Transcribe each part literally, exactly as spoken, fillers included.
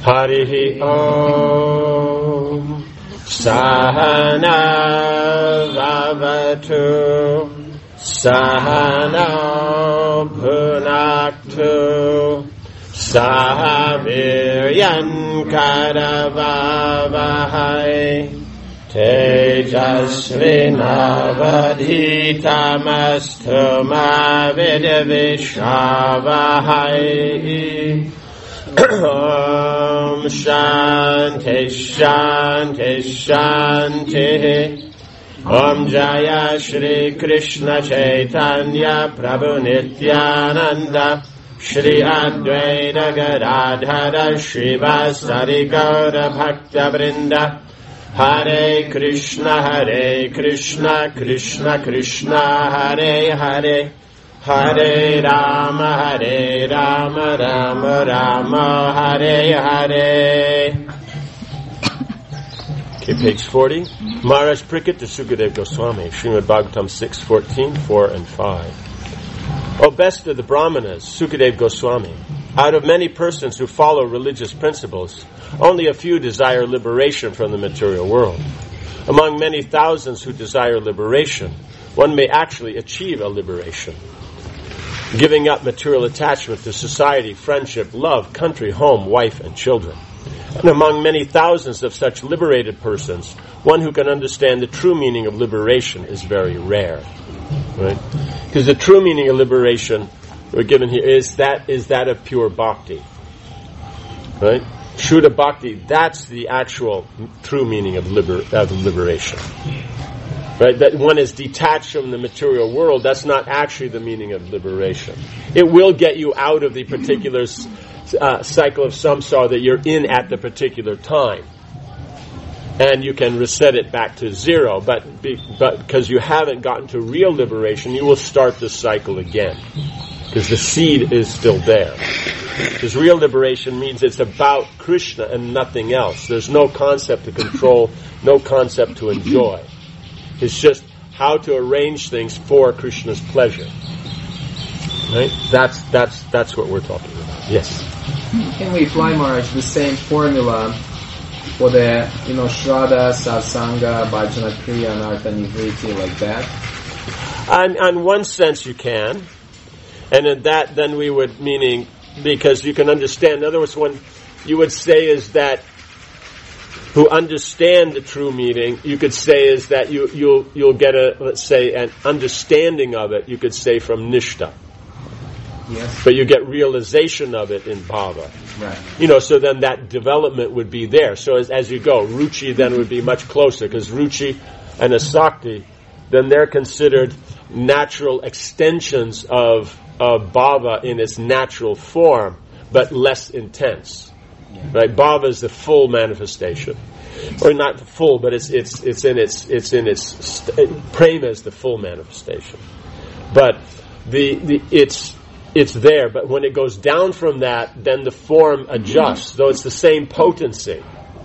Harihi Om Sahana Vavatu Sahana Bhunaktu Sahaviryan Karavavahai Tejasvinavadhitamastu ma vidvishavahai. Om Shanti Shanti Shanti. Om Jaya Shri Krishna Chaitanya Prabhu Nityananda Shri Advaita Gadadhara Shri Vasari Gaura Bhakta Vrinda. Hare Krishna Hare Krishna Krishna Krishna Hare Hare Hare Rama Hare Rama Rama Rama Hare Hare. Okay, page forty. Maharaj Parikshit to Sukadeva Goswami, Srimad Bhagavatam six fourteen, four and five. O best of the Brahmanas, Sukadeva Goswami, out of many persons who follow religious principles, only a few desire liberation from the material world. Among many thousands who desire liberation, one may actually achieve a liberation. Giving up material attachment to society, friendship, love, country, home, wife, and children. And among many thousands of such liberated persons, one who can understand the true meaning of liberation is very rare. Right? Because the true meaning of liberation we're given here is that is that of pure bhakti. Right? Shuddha bhakti, that's the actual true meaning of, liber, of liberation. Right? That one is detached from the material world, that's not actually the meaning of liberation. It will get you out of the particular uh, cycle of samsara that you're in at the particular time. And you can reset it back to zero, but, be, but because you haven't gotten to real liberation, you will start the cycle again. Because the seed is still there. Because real liberation means it's about Krishna and nothing else. There's no concept to control, no concept to enjoy. It's just how to arrange things for Krishna's pleasure. Right? That's that's that's what we're talking about. Yes. Can we apply, Maharaj, the same formula for the, you know, Shraddha, Satsanga, Bhajana Kriya, and Artha Nivriti, like that? On, on one sense you can. And in that, then we would, meaning, because you can understand, in other words, what you would say is that, who understand the true meaning, you could say is that you, you'll, you'll get a, let's say, an understanding of it, you could say from Nishtha. Yes. But you get realization of it in Bhava. Right. You know, so then that development would be there. So as, as you go, Ruchi then would be much closer, because Ruchi and Asakti, then they're considered natural extensions of of bhava in its natural form, but less intense. Yeah. Right? Bhava is the full manifestation, or not full, but it's it's it's in its it's in its st- prema is the full manifestation. But the the it's it's there. But when it goes down from that, then the form adjusts, though it's the same potency.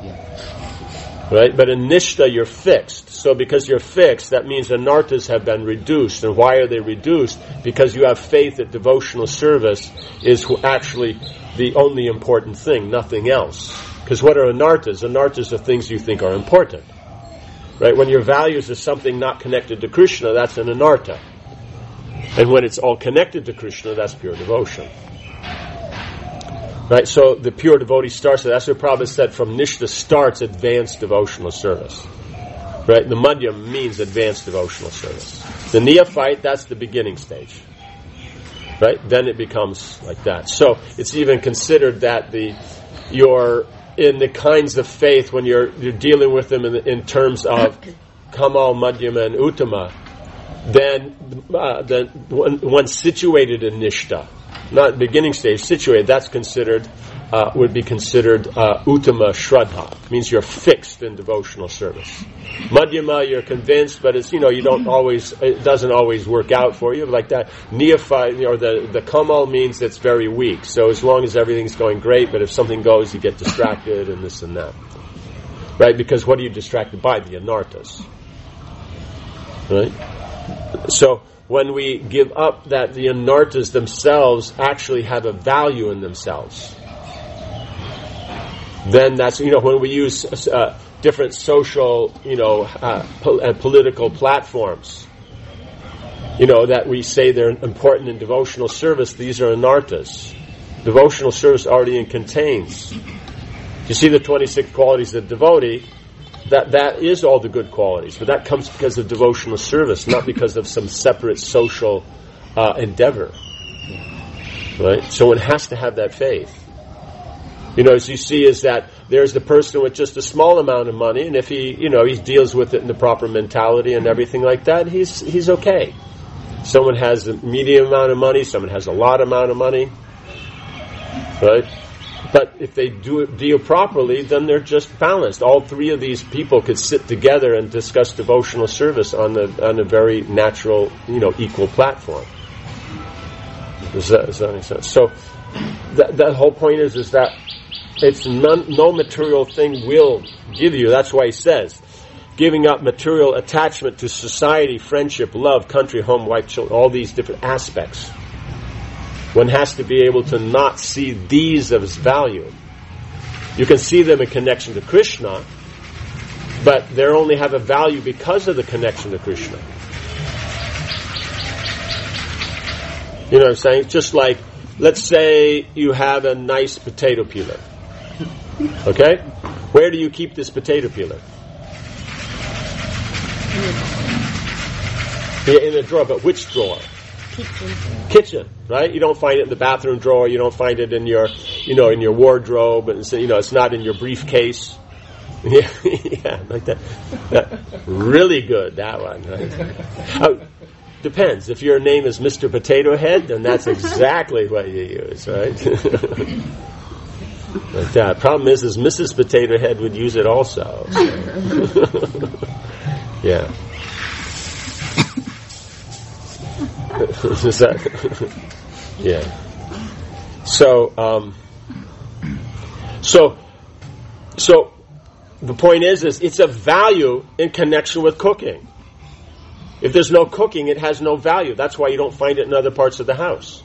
Right? But in Nishtha, you're fixed. So because you're fixed, that means anarthas have been reduced. And why are they reduced? Because you have faith that devotional service is actually the only important thing, nothing else. Because what are anarthas? Anarthas are things you think are important. Right? When your values are something not connected to Krishna, that's an anartha. And when it's all connected to Krishna, that's pure devotion. Right, so the pure devotee starts, that's what Prabhupada said, from Nishtha starts advanced devotional service. Right, the Madhyam means advanced devotional service. The neophyte, that's the beginning stage. Right, then it becomes like that. So it's even considered that the you're in the kinds of faith when you're you're dealing with them in, in terms of Kamal, Madhyama, and Uttama, then uh, then one, one situated in Nishtha. Not beginning stage, situated, that's considered, uh, would be considered uh, Uttama Shraddha. It means you're fixed in devotional service. Madhyama, you're convinced, but it's, you know, you don't always, it doesn't always work out for you. Like that, neophyte, or the, the Kamal means it's very weak. So as long as everything's going great, but if something goes, you get distracted and this and that. Right? Because what are you distracted by? The anarthas. Right? So, when we give up that the anarthas themselves actually have a value in themselves. then that's, you know, when we use uh, different social, you know, uh, po- uh, political platforms, you know, that we say they're important in devotional service, these are anarthas. Devotional service already contains. You see the twenty-six qualities of devotee, that that is all the good qualities, but that comes because of devotional service, not because of some separate social uh, endeavor. Right? So one has to have that faith. You know, as you see, is that there's the person with just a small amount of money, and if he, you know, he deals with it in the proper mentality and everything like that, he's he's okay. Someone has a medium amount of money, someone has a lot amount of money, right? But if they do it, deal properly, then they're just balanced. All three of these people could sit together and discuss devotional service on the on a very natural, you know, equal platform. Does that, does that make sense? So that that whole point is is that it's none, no material thing will give you. That's why he says, giving up material attachment to society, friendship, love, country, home, wife, children, all these different aspects. One has to be able to not see these as value. You can see them in connection to Krishna, but they only have a value because of the connection to Krishna. You know what I'm saying? Just like, let's say you have a nice potato peeler. Okay? Where do you keep this potato peeler? In a drawer, but which drawer? Kitchen. Kitchen, right? You don't find it in the bathroom drawer. You don't find it in your, you know, in your wardrobe, and so, you know, it's not in your briefcase. Yeah, yeah, like that. that. Really good, that one. Right? Oh, depends. If your name is Mister Potato Head, then that's exactly what you use, right? But the uh, problem is, is Missus Potato Head would use it also. So. Yeah. Is that? Yeah. So, um, so, so, the point is, is it's a value in connection with cooking. If there's no cooking, it has no value. That's why you don't find it in other parts of the house.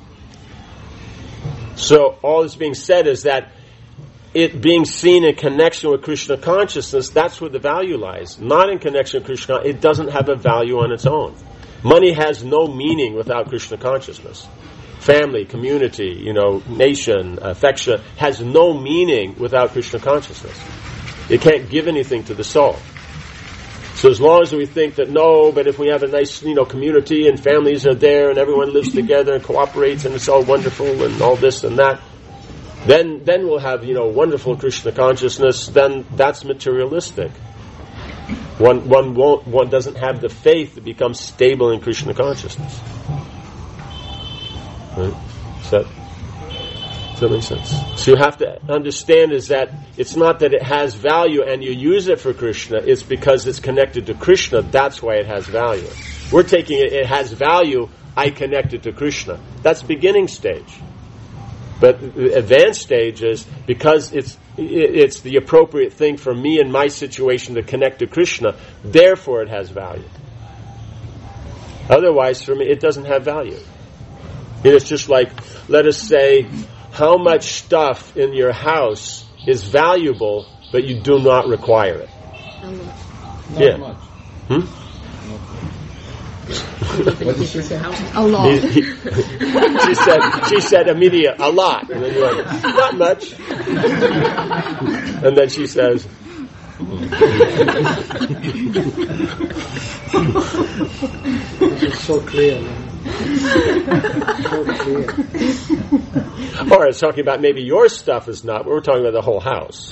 So, all that's being said is that it being seen in connection with Krishna consciousness, that's where the value lies. Not in connection with Krishna, it doesn't have a value on its own. Money has no meaning without Krishna consciousness. Family, community, you know, nation, affection has no meaning without Krishna consciousness. It can't give anything to the soul. So as long as we think that no, but if we have a nice, you know, community and families are there and everyone lives together and cooperates and it's all wonderful and all this and that, then then we'll have, you know, wonderful Krishna consciousness. Then that's materialistic. One one won't one doesn't have the faith to become stable in Krishna consciousness. Right? Does that, does that make sense? So you have to understand is that it's not that it has value and you use it for Krishna, it's because it's connected to Krishna, that's why it has value. We're taking it, it has value, I connect it to Krishna. That's beginning stage. But the advanced stage is because it's it's the appropriate thing for me in my situation to connect to Krishna, therefore it has value. Otherwise, for me, it doesn't have value. And it's just like, let us say, how much stuff in your house is valuable, but you do not require it. Not yeah. much. Hmm? What did she say? A lot. He, he, she said, she said immediate, a lot. And then you're like, not much. And then she says, this is so clear, man. So clear. or it's talking about maybe your stuff is not, but we're talking about the whole house.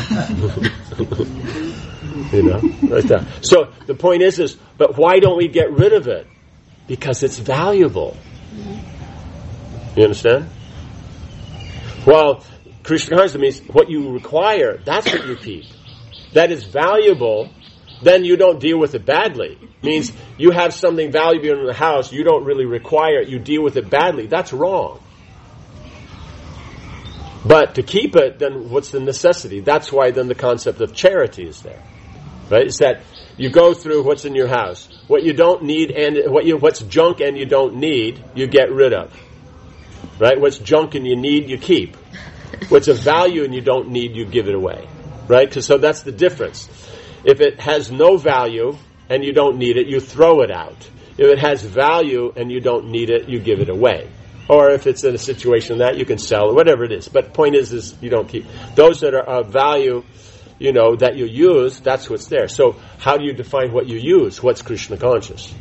You know, like that. So the point is, is, but why don't we get rid of it? Because it's valuable. You understand? Well, Krishna consciousness means what you require, that's what you keep. That is valuable, then you don't deal with it badly. Means you have something valuable in the house, you don't really require it, you deal with it badly. That's wrong. But to keep it, then what's the necessity? That's why then the concept of charity is there. Right? It's that you go through what's in your house. What you don't need and what you what's junk and you don't need, you get rid of. Right? What's junk and you need, you keep. What's of value and you don't need, you give it away. Right? 'Cause so that's the difference. If it has no value and you don't need it, you throw it out. If it has value and you don't need it, you give it away. Or if it's in a situation that you can sell it, whatever it is. But the point is, is you don't keep. Those that are of value, you know, that you use, that's what's there. So how do you define what you use? What's Krishna conscious?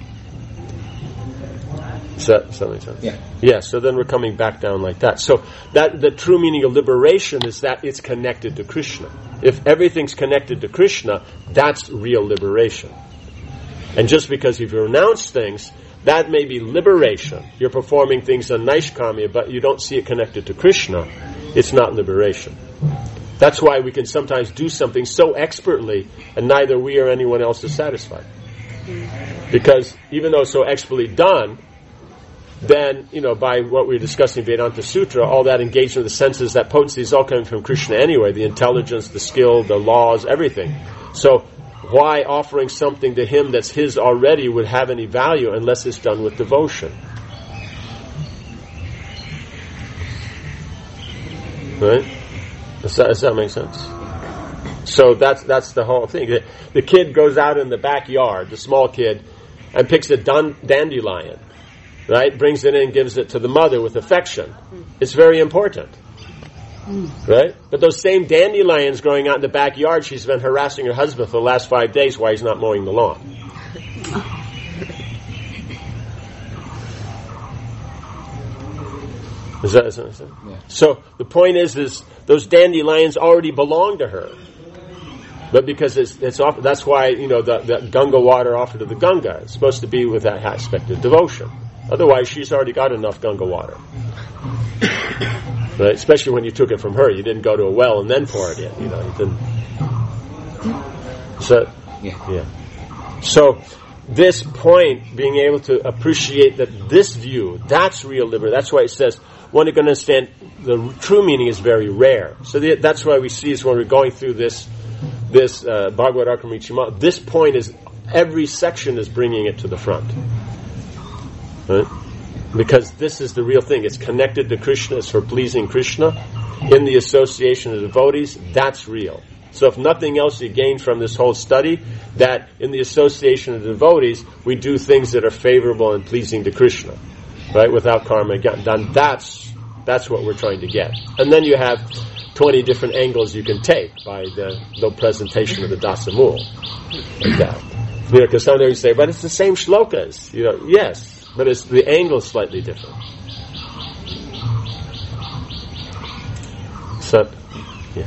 Does that, does that make sense? Yeah. Yeah, so then we're coming back down like that. So that the true meaning of liberation is that it's connected to Krishna. If everything's connected to Krishna, that's real liberation. And just because you've renounced things, that may be liberation. You're performing things on Naishkamya, but you don't see it connected to Krishna. It's not liberation. That's why we can sometimes do something so expertly, and neither we or anyone else is satisfied. Because even though it's so expertly done, then, you know, by what we were discussing in Vedanta Sutra, all that engagement of the senses, that potency is all coming from Krishna anyway, the intelligence, the skill, the laws, everything. So why offering something to him that's his already would have any value unless it's done with devotion? Right? Does that, does that make sense? So that's that's the whole thing. The, the kid goes out in the backyard, the small kid, and picks a dan- dandelion. Right? Brings it in and gives it to the mother with affection. It's very important. Right? But those same dandelions growing out in the backyard, she's been harassing her husband for the last five days while he's not mowing the lawn. Is that, is that, is that? Yeah. So the point is, is those dandelions already belong to her. But because it's, it's off, that's why, you know, the, the Ganga water offered to the Ganga is supposed to be with that aspect of devotion. Otherwise, she's already got enough Ganga water. Right? Especially when you took it from her. You didn't go to a well and then pour it in. You know, you didn't. So, yeah. yeah. So, this point, being able to appreciate that this view, that's real liberty. That's why it says, one can understand the true meaning is very rare. So the, that's why we see is when we're going through this, this uh, Bhagavad Akramicima, this point is, every section is bringing it to the front. Right? Because this is the real thing. It's connected to Krishna. It's for pleasing Krishna. In the association of devotees, that's real. So if nothing else you gain from this whole study, that in the association of devotees, we do things that are favorable and pleasing to Krishna. Right? Without karma done. That's, that's what we're trying to get. And then you have twenty different angles you can take by the, the presentation of the Dasamul. Like that. You know, because sometimes you say, but it's the same shlokas. You know, yes. But it's, the angle is slightly different. So, yeah.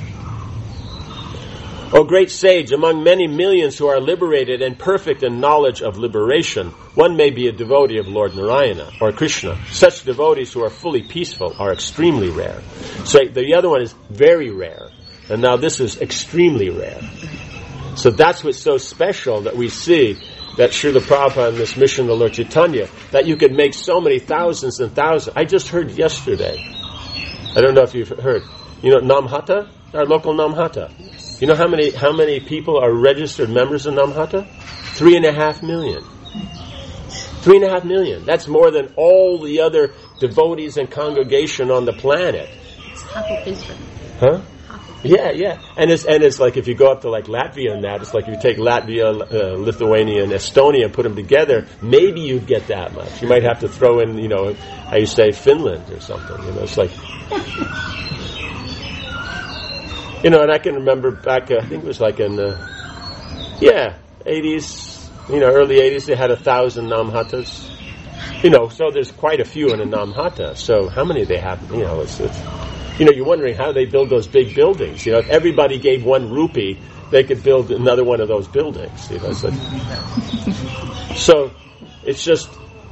O great sage, among many millions who are liberated and perfect in knowledge of liberation, one may be a devotee of Lord Narayana or Krishna. Such devotees who are fully peaceful are extremely rare. So the other one is very rare. And now this is extremely rare. So that's what's so special that we see that Srila Prabhupada and this mission of Lord Chaitanya, that you could make so many thousands and thousands. I just heard yesterday, I don't know if you've heard, you know Namhata, our local Namhata. You know how many how many people are registered members of Namhata? Three and a half million. Three and a half million. That's more than all the other devotees and congregation on the planet. It's half of Israel. Huh? Yeah, yeah, and it's and it's like if you go up to like Latvia and that, it's like if you take Latvia, uh, Lithuania, and Estonia and put them together, maybe you'd get that much. You might have to throw in, you know, how you say Finland or something. You know, it's like, you know, and I can remember back, uh, I think it was like in the, yeah, eighties, you know, early eighties, they had a thousand Namhatas. You know, so there's quite a few in a Namhata. So how many they have? You know, it's. it's You know, you're wondering how they build those big buildings. You know, if everybody gave one rupee, they could build another one of those buildings. You know, so, so it's just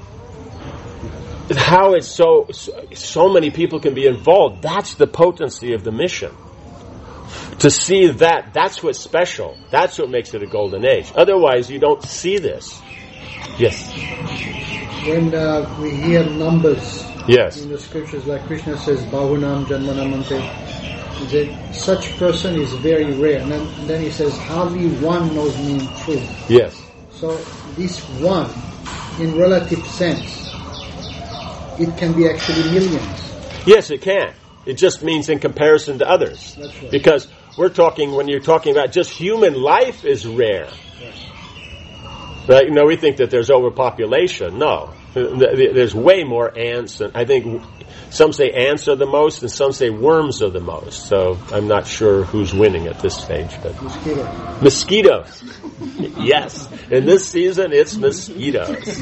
how it's so so many people can be involved. That's the potency of the mission. To see that, that's what's special. That's what makes it a golden age. Otherwise, you don't see this. Yes. When uh, we hear numbers. Yes. In the scriptures, like Krishna says, Bahunam Janmanamante, that such person is very rare. And then, and then he says, hardly one knows me in truth. Yes. So this one, in relative sense, it can be actually millions. Yes, it can. It just means in comparison to others. That's right. Because we're talking, when you're talking about just human life is rare. Right. Right? You know, we think that there's overpopulation. No. There's way more ants. And I think some say ants are the most and some say worms are the most. So I'm not sure who's winning at this stage. But Mosquito. Mosquitoes. Yes. In this season, it's mosquitoes.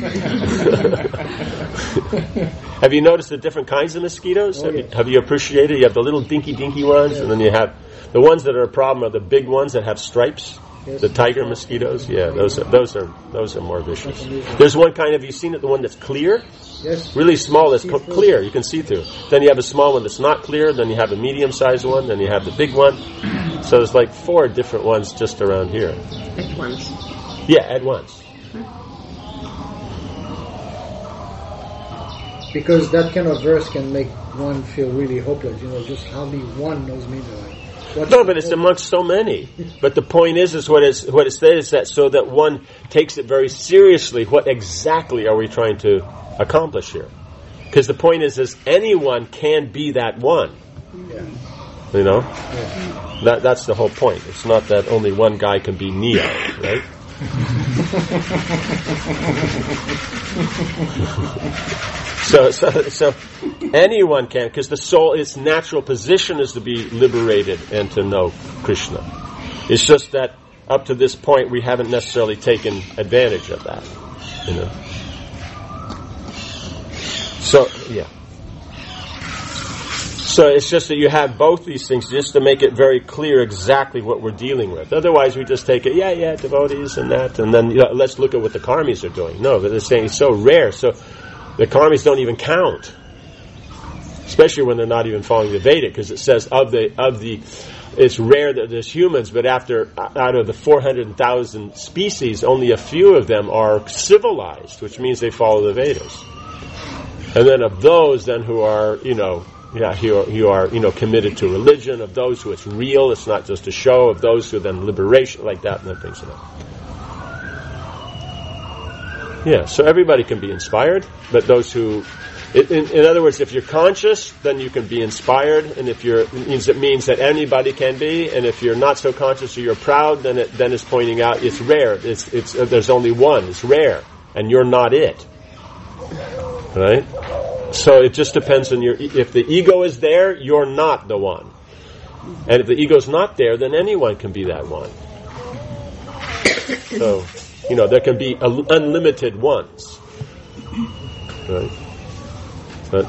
Have you noticed the different kinds of mosquitoes? Oh, have, yes. you, have you appreciated? You have the little dinky dinky ones, Yes. and then you have the ones that are a problem are the big ones that have stripes. Yes. The tiger mosquitoes. Yeah, those are those are those are more vicious. That's amazing. There's one kind. Have you seen it? The one that's clear, Yes. really small. That's co- See-through. clear. You can see through. Then you have a small one that's not clear. Then you have a medium-sized one. Then you have the big one. So there's like four different ones just around here. At once. Yeah, at once. Because that kind of verse can make one feel really hopeless. You know, just hardly one knows me. Like, what's No, the but it's hope? amongst so many. But the point is, is what is what it says is that so that one takes it very seriously. What exactly are we trying to accomplish here? Because the point is, is anyone can be that one. Yeah. You know, Yeah. that that's the whole point. It's not that only one guy can be Neo, right? So, so, so anyone can, because the soul, its natural position is to be liberated and to know Krishna. It's just that up to this point we haven't necessarily taken advantage of that, you know. So, yeah. So it's just that you have both these things just to make it very clear exactly what we're dealing with. Otherwise we just take it, yeah, yeah, devotees and that, and then you know, let's look at what the karmis are doing. No, but they're saying it's so rare, so the karmis don't even count. Especially when they're not even following the Veda, because it says of the, of the, it's rare that there's humans, but after, out of the four hundred thousand species, only a few of them are civilized, which means they follow the Vedas. And then of those then who are, you know, yeah, you are, you are, you know, committed to religion, of those who it's real, it's not just a show, of those who then liberation, like that, and that brings it up. Yeah, so everybody can be inspired, but those who, in, in other words, if you're conscious, then you can be inspired, and if you're, it means, it means that anybody can be, and if you're not so conscious or you're proud, then it then it's pointing out it's rare, it's, it's, uh, there's only one, it's rare, and you're not it. Right? So it just depends on your, if the ego is there, you're not the one. And if the ego's not there, then anyone can be that one. So, you know, there can be unlimited ones. Right? But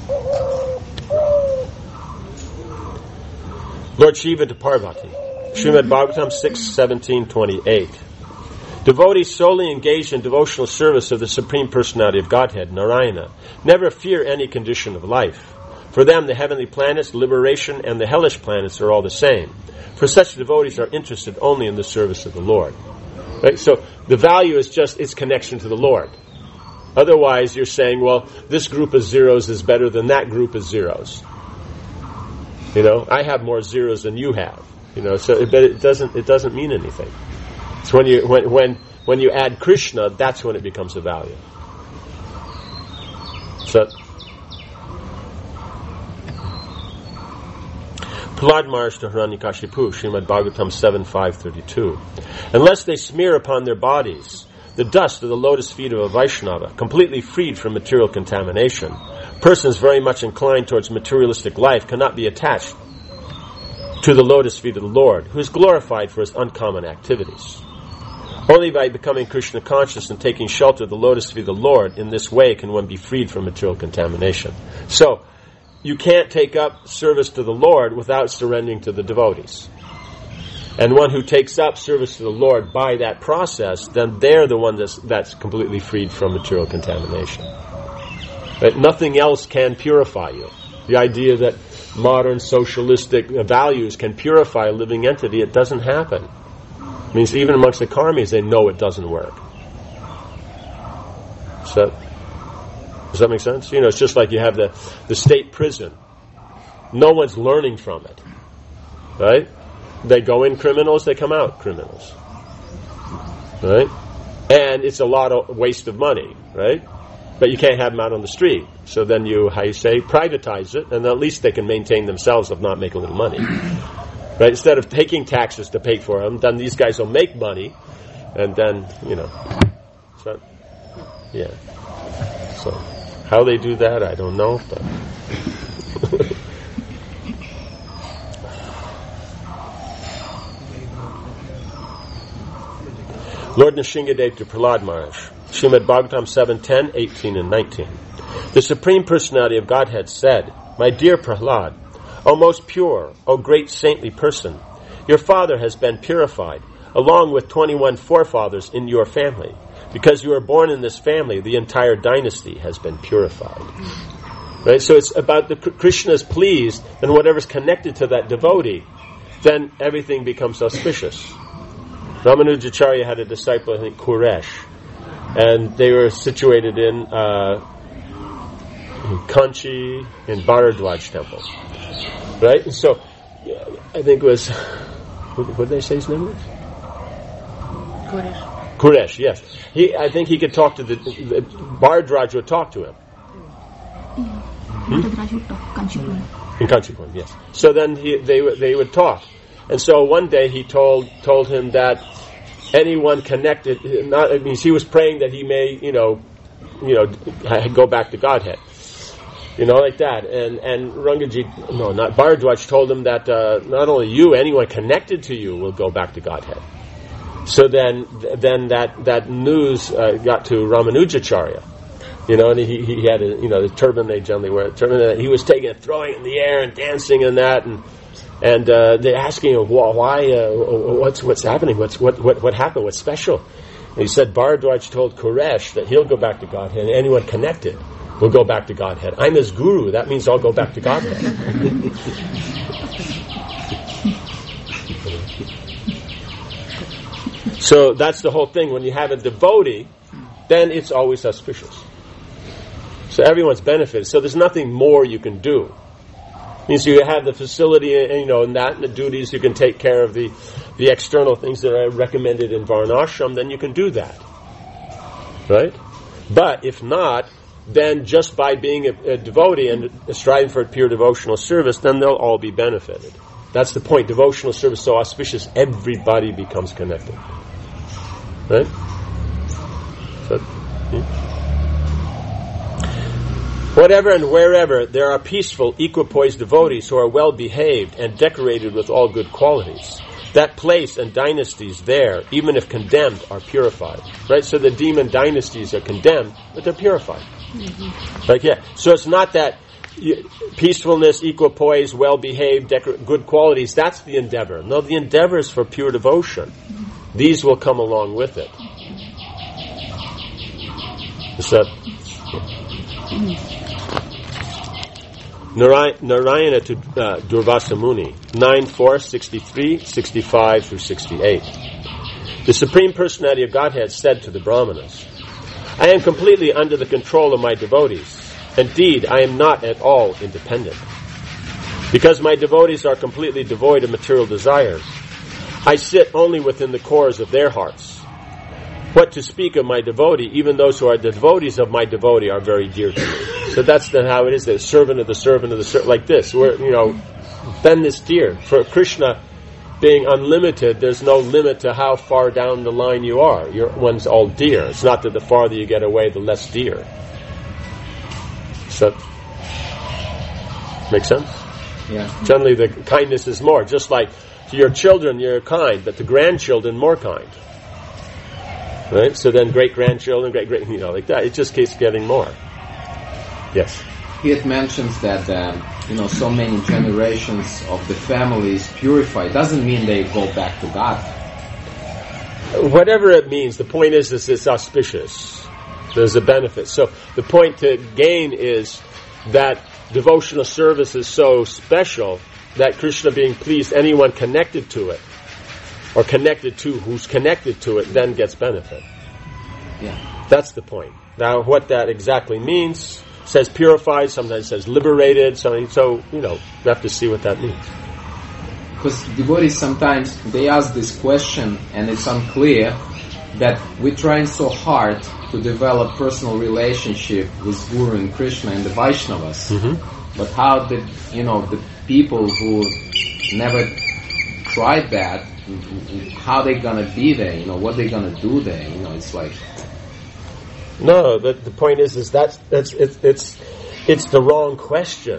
Lord Shiva to Parvati. Srimad Bhagavatam six seventeen twenty-eight. Devotees solely engaged in devotional service of the Supreme Personality of Godhead, Narayana, never fear any condition of life. For them, the heavenly planets, liberation, and the hellish planets are all the same. For such devotees are interested only in the service of the Lord. Right? So the value is just its connection to the Lord. Otherwise, you're saying, well, this group of zeros is better than that group of zeros. You know, I have more zeros than you have. You know, so it, but it doesn't it doesn't mean anything. It's when you when when when you add Krishna, that's when it becomes of value. So, Prahlad Maharaj to Hiranyakashipu, Srimad Bhagavatam seven five thirty-two. Unless they smear upon their bodies the dust of the lotus feet of a Vaishnava, completely freed from material contamination, persons very much inclined towards materialistic life cannot be attached to the lotus feet of the Lord, who is glorified for his uncommon activities. Only by becoming Krishna conscious and taking shelter of the lotus feet of the Lord in this way can one be freed from material contamination. So, you can't take up service to the Lord without surrendering to the devotees. And one who takes up service to the Lord by that process, then they're the one that's, that's completely freed from material contamination. But nothing else can purify you. The idea that modern socialistic values can purify a living entity, it doesn't happen. It means even amongst the karmis, they know it doesn't work. So, does that make sense? You know, it's just like you have the, the state prison. No one's learning from it. Right? They go in criminals, they come out criminals. Right? And it's a lot of waste of money. Right? But you can't have them out on the street. So then you, how you say, privatize it, and at least they can maintain themselves if not make a little money. Right? Instead of taking taxes to pay for them, then these guys will make money, and then, you know. So, yeah. So, how they do that, I don't know, but... Lord Nrsingadev to Prahlad Maharaj. Srimad Bhagavatam seven ten, eighteen, and nineteen. The Supreme Personality of Godhead said, "My dear Prahlad, O most pure, O great saintly person, your father has been purified, along with twenty-one forefathers in your family. Because you are born in this family, the entire dynasty has been purified." Right? So it's about the Krishna is pleased, and whatever's connected to that devotee, then everything becomes auspicious. Ramanujacharya had a disciple, I think, Kuresh, and they were situated in, uh, in Kanchi, in Bharadwaj temple. Right? And so, I think it was, what, what did they say his name was? Kuresh. Kuresh, yes. He, I think he could talk to the, the Bharadwaj would talk to him. Hmm? In Kanchipur, yes. So then he, they they would talk. And so one day he told told him that anyone connected, not, I mean, he was praying that he may, you know, you know, go back to Godhead, you know, like that. And and Rangaji, no, not Bharadwaj, told him that uh, not only you, anyone connected to you will go back to Godhead. So then, then that that news uh, got to Ramanujacharya, you know, and he he had a, you know, the turban they generally wear, the turban, he was taking it, throwing it in the air and dancing and that and. And uh, they're asking him, why, uh, what's what's happening? What's what, what what happened? What's special? And he said, Bharadwaj told Kuresh that he'll go back to Godhead, and anyone connected will go back to Godhead. I'm his guru. That means I'll go back to Godhead. So that's the whole thing. When you have a devotee, then it's always auspicious. So everyone's benefited. So there's nothing more you can do. Means you have the facility, you know, and that, and the duties, you can take care of the, the external things that are recommended in Varnashram, then you can do that. Right? But if not, then just by being a, a devotee and striving for a pure devotional service, then they'll all be benefited. That's the point. Devotional service so auspicious, everybody becomes connected. Right? So, yeah. Whatever and wherever there are peaceful, equipoised devotees who are well behaved and decorated with all good qualities, that place and dynasties there, even if condemned, are purified. Right? So the demon dynasties are condemned, but they're purified. Mm-hmm. Like, yeah. So it's not that peacefulness, equipoise, well behaved, decor- good qualities, that's the endeavor. No, the endeavor is for pure devotion. These will come along with it. So, yeah. Narayana to uh, Durvasa Muni, nine four, sixty-three, sixty-five through sixty-eight. The Supreme Personality of Godhead said to the Brahmanas, I am completely under the control of my devotees. Indeed, I am not at all independent. Because my devotees are completely devoid of material desires, I sit only within the cores of their hearts. What to speak of my devotee, even those who are the devotees of my devotee are very dear to me. So that's the, how it is, the servant of the servant of the servant, like this. Where, you know, then this dear. For Krishna being unlimited, there's no limit to how far down the line you are. Your one's all dear. It's not that the farther you get away, the less dear. So, make sense? Yeah. Generally, the kindness is more. Just like to your children, you're kind, but to grandchildren, more kind. Right? So then great-grandchildren, great-great, you know, like that. It just keeps getting more. Yes? It mentions that, um, you know, so many generations of the family is purified. Doesn't mean they go back to God. Whatever it means, the point is, is it's auspicious. There's a benefit. So the point to gain is that devotional service is so special that Krishna being pleased, anyone connected to it, or connected to who's connected to it, then gets benefit. Yeah. That's the point. Now, what that exactly means, says purified, sometimes says liberated, so, so you know, you have to see what that means. Because devotees sometimes, they ask this question and it's unclear, that we're trying so hard to develop personal relationship with Guru and Krishna and the Vaishnavas. Mm-hmm. But how did, you know, the people who never tried that, how they gonna be there? You know, what they gonna do there? You know, it's like... No, the, the point is, is that's, that's, it's, it's, it's the wrong question.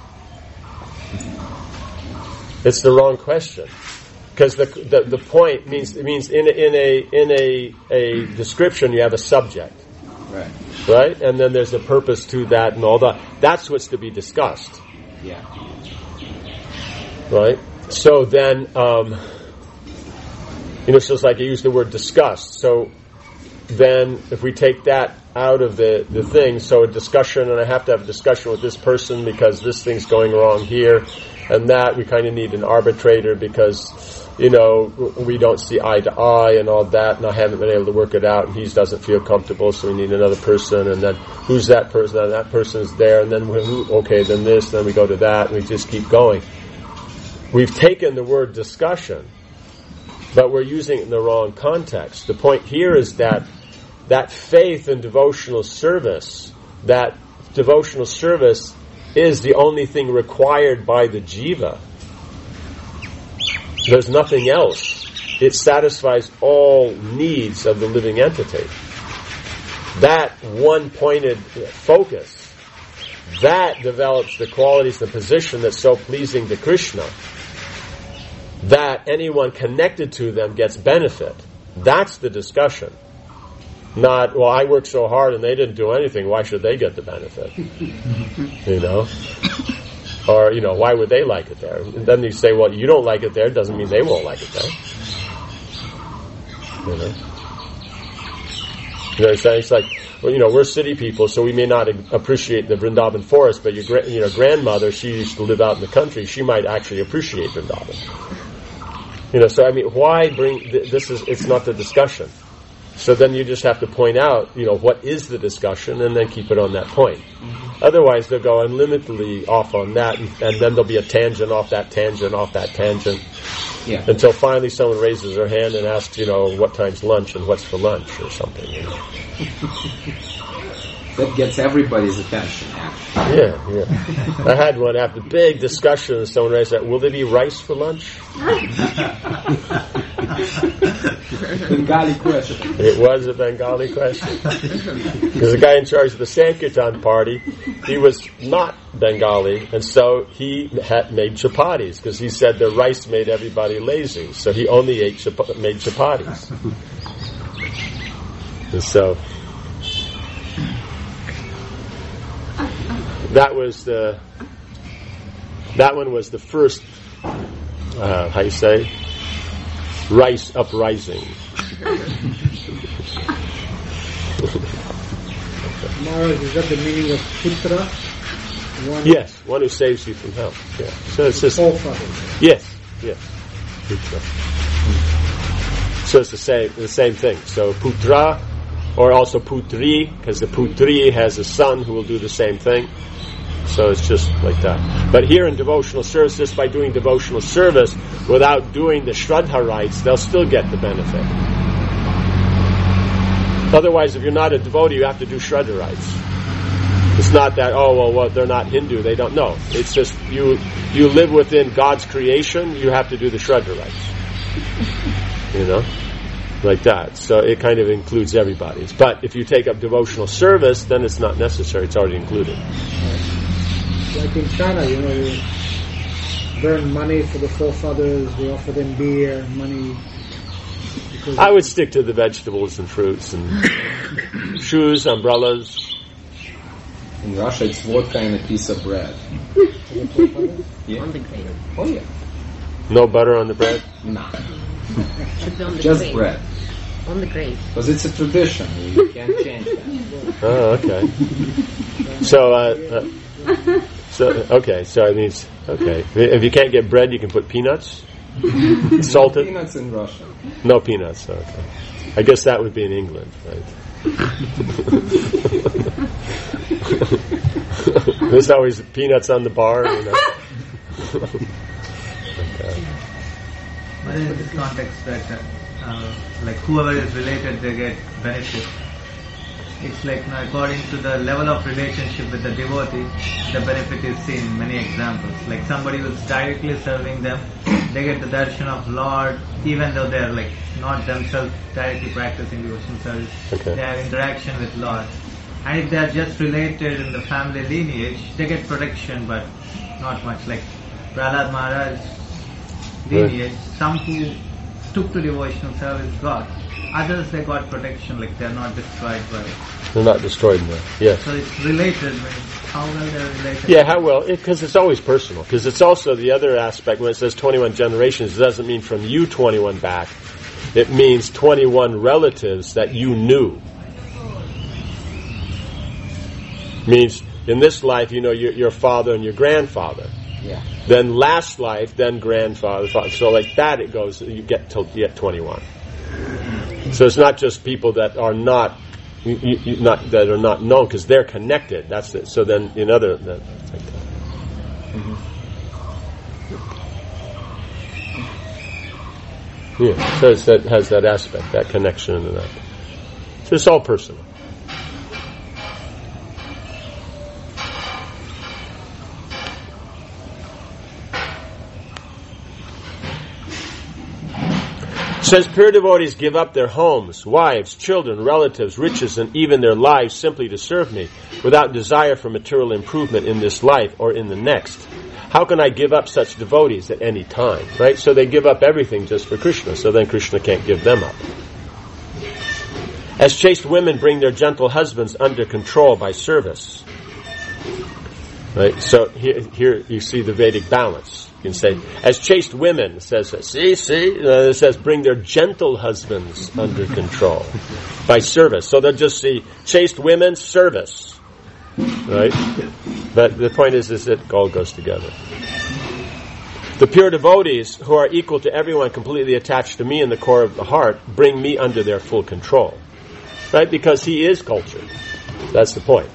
It's the wrong question. Because the, the the point means it means in a, in a in a a description you have a subject, right? Right, and then there's a purpose to that and all that. That's what's to be discussed. Yeah. Right. So then, um, you know, it's just like I use the word discussed. So then, if we take that out of the the thing, so a discussion, and I have to have a discussion with this person because this thing's going wrong here, and that we kind of need an arbitrator because, you know, we don't see eye to eye and all that, and I haven't been able to work it out, and he doesn't feel comfortable, so we need another person, and then who's that person? And that person's there, and then who, okay, then this, then we go to that, and we just keep going. We've taken the word discussion, but we're using it in the wrong context. The point here is that that faith and devotional service, that devotional service is the only thing required by the jiva. There's nothing else. It satisfies all needs of the living entity. That one-pointed focus, that develops the qualities, the position that's so pleasing to Krishna, that anyone connected to them gets benefit. That's the discussion. Not, well, I worked so hard and they didn't do anything, why should they get the benefit? You know? Or, you know, why would they like it there? And then you say, well, you don't like it there, doesn't mean they won't like it there. You know? You know what I'm saying? It's like, well, you know, we're city people, so we may not appreciate the Vrindavan forest, but your gra- you know, grandmother, she used to live out in the country, she might actually appreciate Vrindavan. You know, so I mean, why bring, th- this is, it's not the discussion. So then you just have to point out, you know, what is the discussion, and then keep it on that point. Mm-hmm. Otherwise, they'll go unlimitedly off on that, and, and then there'll be a tangent off that tangent off that tangent, yeah. Until finally someone raises their hand and asks, you know, what time's lunch and what's for lunch or something. You know. That gets everybody's attention. Yeah, yeah. I had one after big discussion, and someone raised that, will there be rice for lunch? Bengali question. It was a Bengali question. Because the guy in charge of the Sankirtan party, he was not Bengali, and so he had made chapatis, because he said the rice made everybody lazy, so he only ate chap- made chapatis. And so that was the that one was the first uh, how you say rice uprising. Maharaj, is that the meaning of putra? One yes, one who saves you from hell. Yeah. So it's just yes, yes. Putra. So it's the same the same thing. So putra, or also putri, because the putri has a son who will do the same thing. So it's just like that. But here in devotional service, just by doing devotional service without doing the Shraddha rites, they'll still get the benefit. Otherwise, if you're not a devotee, you have to do Shraddha rites. It's not that, oh, well, well, they're not Hindu, they don't know. It's just you you live within God's creation, you have to do the Shraddha rites. You know? Like that. So it kind of includes everybody's. But if you take up devotional service, then it's not necessary, it's already included. Like in China, you know, you burn money for the forefathers, we offer them beer, money. I would stick to the vegetables and fruits and shoes, umbrellas. In Russia, it's vodka and a piece of bread. Yeah. On the grave. Oh, yeah. No butter on the bread? No. Should be on the Just grave. bread. On the grave. Because it's a tradition. You can't change that. Oh, okay. So, uh, uh, so okay. So it means okay. If you can't get bread, you can put peanuts, salted. Peanuts in Russia. No peanuts. Okay. I guess that would be in England, right? There's always peanuts on the bar, you know. Okay. But in this context that uh, uh, like whoever is related, they get benefit. It's like, you know, according to the level of relationship with the devotee, the benefit is seen in many examples. Like somebody who's directly serving them, they get the darshan of Lord, even though they're like not themselves directly practicing devotional service. Okay. They have interaction with Lord. And if they're just related in the family lineage, they get protection, but not much. Like Prahlad Maharaj lineage, some who took to devotional service got. Others, they got protection, like they're not destroyed by it. They're not destroyed now. Yes. So it's related, but how well they're related? Yeah, how well? Because it, it's always personal. Because it's also the other aspect, when it says twenty-one generations, it doesn't mean from you twenty-one back. It means twenty-one relatives that you knew. Means, in this life, you know your, your father and your grandfather. Yeah. Then last life, then grandfather. Father. So like that it goes, you get till you get twenty-one. So it's not just people that are not, you, you, not that are not known, because they're connected. That's it. So then in other, that, like that. Mm-hmm. Yeah. So it's that has that aspect, that connection, and that. So it's all personal. Says pure devotees give up their homes, wives, children, relatives, riches, and even their lives simply to serve me, without desire for material improvement in this life or in the next. How can I give up such devotees at any time? Right? So they give up everything just for Krishna, so then Krishna can't give them up. As chaste women bring their gentle husbands under control by service. Right? So here, here you see the Vedic balance. You can say, as chaste women, it says, see, see, uh, it says, bring their gentle husbands under control by service. So they'll just see chaste women, service. Right? But the point is, is it all goes together. The pure devotees, who are equal to everyone, completely attached to me in the core of the heart, bring me under their full control. Right? Because he is cultured. That's the point.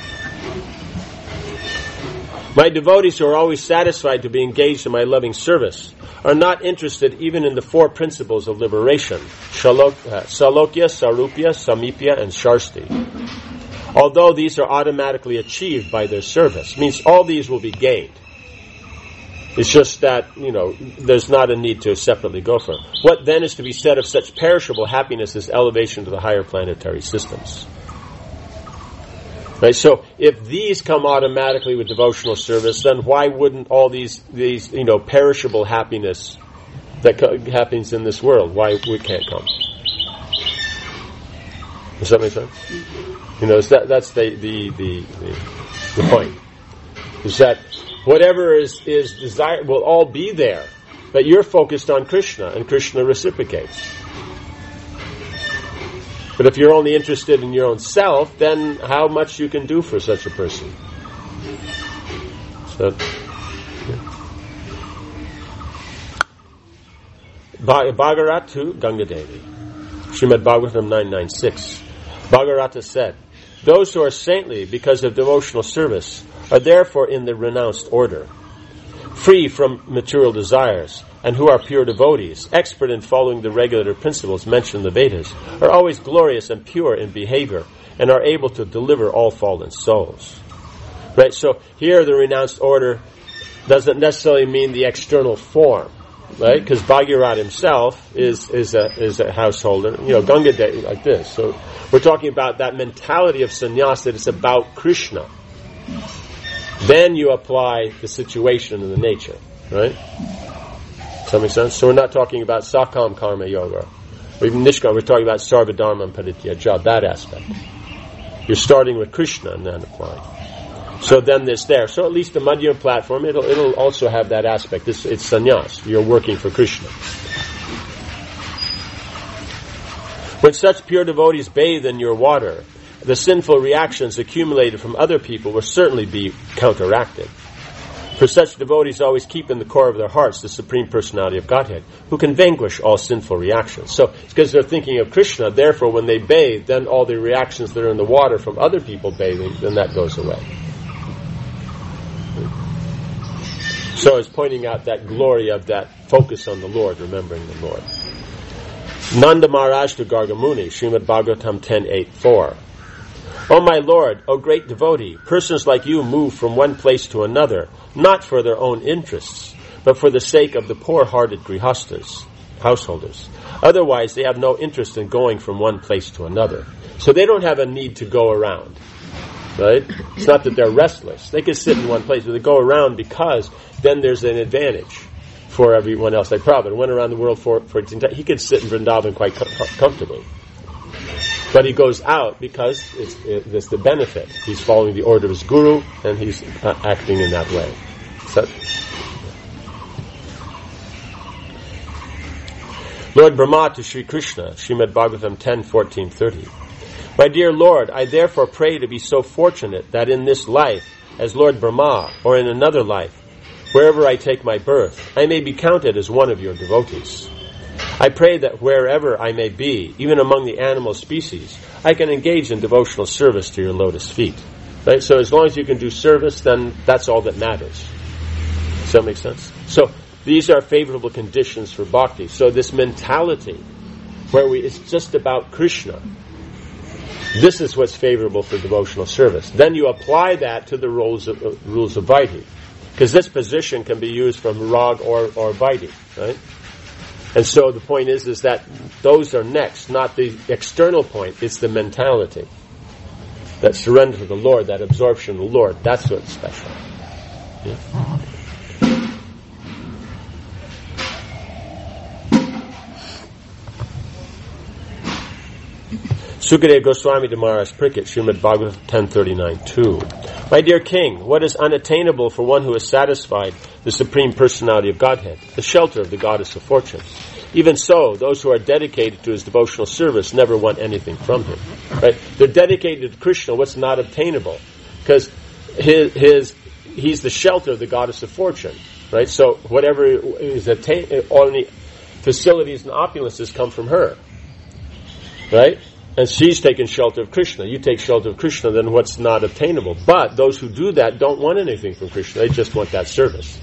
My devotees, who are always satisfied to be engaged in my loving service, are not interested even in the four principles of liberation: Shalok, uh, Salokya, Sarupya, Samipya, and Sharsti. Although these are automatically achieved by their service, means all these will be gained. It's just that, you know, there's not a need to separately go for them. What then is to be said of such perishable happiness as elevation to the higher planetary systems? Right, so if these come automatically with devotional service, then why wouldn't all these, these you know, perishable happiness that co- happens in this world, why we can't come? Does that make sense? You know, that, that's the, the, the, the, the point. Is that whatever is, is desired will all be there, but you're focused on Krishna, and Krishna reciprocates. But if you're only interested in your own self, then how much you can do for such a person? So, yeah. Bhagavata Ganga Devi, Srimad Bhagavatam nine ninety-six. Bhagavata said, those who are saintly because of devotional service are therefore in the renounced order, free from material desires, and who are pure devotees, expert in following the regulative principles mentioned in the Vedas, are always glorious and pure in behavior, and are able to deliver all fallen souls. Right? So here the renounced order doesn't necessarily mean the external form, right? Because Bhagirath himself is is a is a householder, you know, Ganga Devi like this. So we're talking about that mentality of sannyas, that it's about Krishna. Then you apply the situation and the nature, right? Does that make sense? So we're not talking about Sakam Karma Yoga. Or even Nishkam, we're talking about Sarva Dharma and Parityaja, that aspect. You're starting with Krishna and then applying. So then it's there. So at least the Madhyama platform, it'll it'll also have that aspect. It's, it's sannyas. You're working for Krishna. When such pure devotees bathe in your water, the sinful reactions accumulated from other people will certainly be counteracted. For such devotees always keep in the core of their hearts the Supreme Personality of Godhead, who can vanquish all sinful reactions. So it's because they're thinking of Krishna, therefore when they bathe, then all the reactions that are in the water from other people bathing, then that goes away. So it's pointing out that glory of that focus on the Lord, remembering the Lord. Nanda Maharaj to Gargamuni, Srimad Bhagavatam ten eight four. O my Lord, O great devotee, persons like you move from one place to another, not for their own interests, but for the sake of the poor-hearted grihastas, householders. Otherwise, they have no interest in going from one place to another. So they don't have a need to go around. Right? It's not that they're restless. They can sit in one place, but they go around because then there's an advantage for everyone else. Like Prabhupada went around the world for, for he could sit in Vrindavan quite com- comfortably. But he goes out because it's, it's the benefit. He's following the order of his guru, and he's uh, acting in that way. So, Lord Brahma to Sri Krishna, Srimad Bhagavatam ten fourteen thirty. My dear Lord, I therefore pray to be so fortunate that in this life, as Lord Brahma, or in another life, wherever I take my birth, I may be counted as one of your devotees. I pray that wherever I may be, even among the animal species, I can engage in devotional service to your lotus feet. Right? So as long as you can do service, then that's all that matters. Does that make sense? So these are favorable conditions for bhakti. So this mentality, where we it's just about Krishna, this is what's favorable for devotional service. Then you apply that to the rules of, uh, rules of Vaidhi. Because this position can be used from Rag or, or Vaidhi, right? And so the point is, is that those are next, not the external point, it's the mentality. That surrender to the Lord, that absorption of the Lord, that's what's special. Yeah. Sukadeva Goswami to Maharaj Parikshit, Srimad Bhagavatam ten thirty-nine two. My dear King, what is unattainable for one who has satisfied the Supreme Personality of Godhead, the shelter of the Goddess of Fortune? Even so, those who are dedicated to his devotional service never want anything from him. Right? They're dedicated to Krishna, what's not obtainable. Because his, his, he's the shelter of the Goddess of Fortune. Right? So whatever is attained, only facilities and opulences come from her. Right? And she's taken shelter of Krishna. You take shelter of Krishna, then what's not obtainable? But those who do that don't want anything from Krishna. They just want that service.